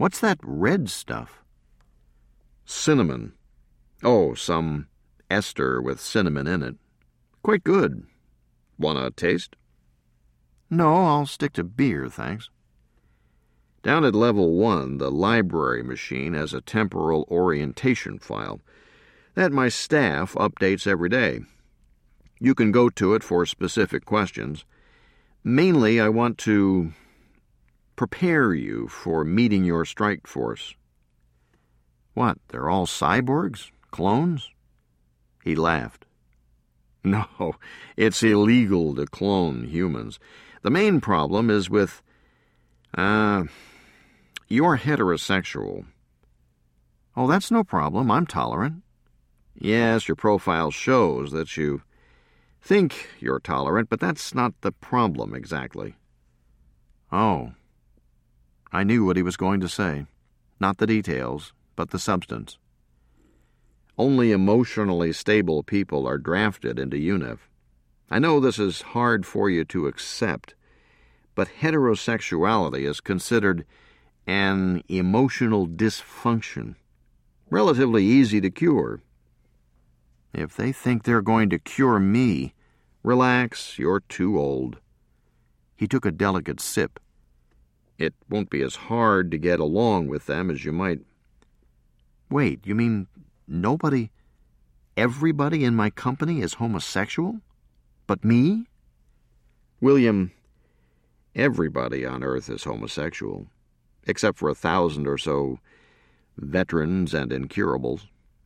What's that red stuff? Cinnamon. Oh, some ester with cinnamon in it. Quite good. Wanna taste? No, I'll stick to beer, thanks. Down at level 1, the library machine has a temporal orientation file that my staff updates every day. You can go to it for specific questions. Mainly, I want to prepare you for meeting your strike force. What, they're all cyborgs? Clones? He laughed. No, it's illegal to clone humans. The main problem is with, you're heterosexual. Oh, that's no problem. I'm tolerant. Yes, your profile shows that you think you're tolerant, but that's not the problem exactly. Oh. I knew what he was going to say. Not the details, but the substance. Only emotionally stable people are drafted into UNIF. I know this is hard for you to accept, but heterosexuality is considered an emotional dysfunction, relatively easy to cure. If they think they're going to cure me... Relax, you're too old. He took a delicate sip. It won't be as hard to get along with them as you might. Wait, you mean everybody in my company is homosexual? But me? William, everybody on Earth is homosexual, except for 1,000 or so veterans and incurables.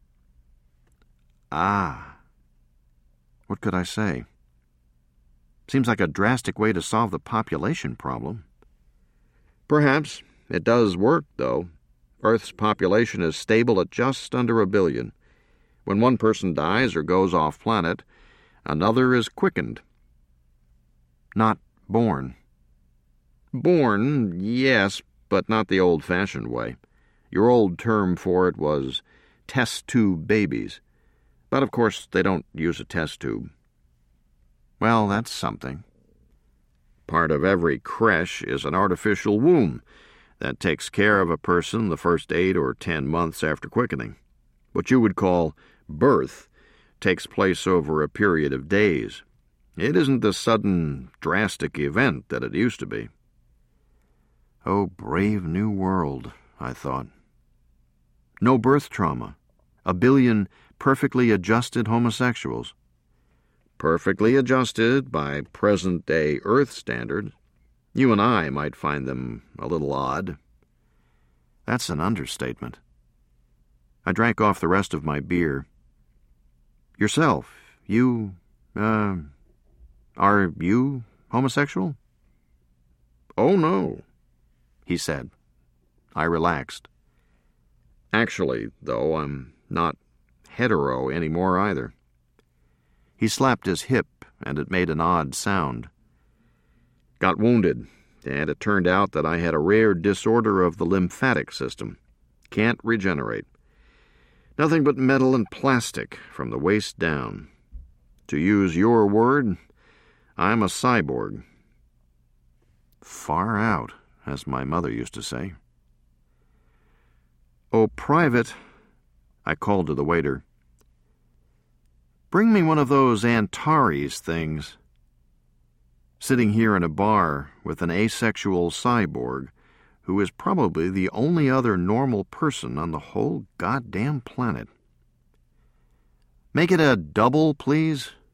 Ah. What could I say? Seems like a drastic way to solve the population problem. Perhaps. It does work, though. Earth's population is stable at just under 1 billion. When one person dies or goes off-planet, another is quickened. Not born. Born, yes, but not the old-fashioned way. Your old term for it was test tube babies. But, of course, they don't use a test tube. Well, that's something. Part of every creche is an artificial womb that takes care of a person the first 8 or 10 months after quickening. What you would call birth takes place over a period of days. It isn't the sudden, drastic event that it used to be. Oh, brave new world, I thought. No birth trauma. 1 billion perfectly adjusted homosexuals. Perfectly adjusted by present-day Earth standards. You and I might find them a little odd. That's an understatement. I drank off the rest of my beer. Yourself, are you homosexual? Oh, no, he said. I relaxed. Actually, though, I'm not hetero anymore either. He slapped his hip, and it made an odd sound. Got wounded, and it turned out that I had a rare disorder of the lymphatic system. Can't regenerate. Nothing but metal and plastic from the waist down. To use your word, I'm a cyborg. Far out, as my mother used to say. Oh, Private, I called to the waiter. Bring me one of those Antares things. Sitting here in a bar with an asexual cyborg who is probably the only other normal person on the whole goddamn planet. Make it a double, please.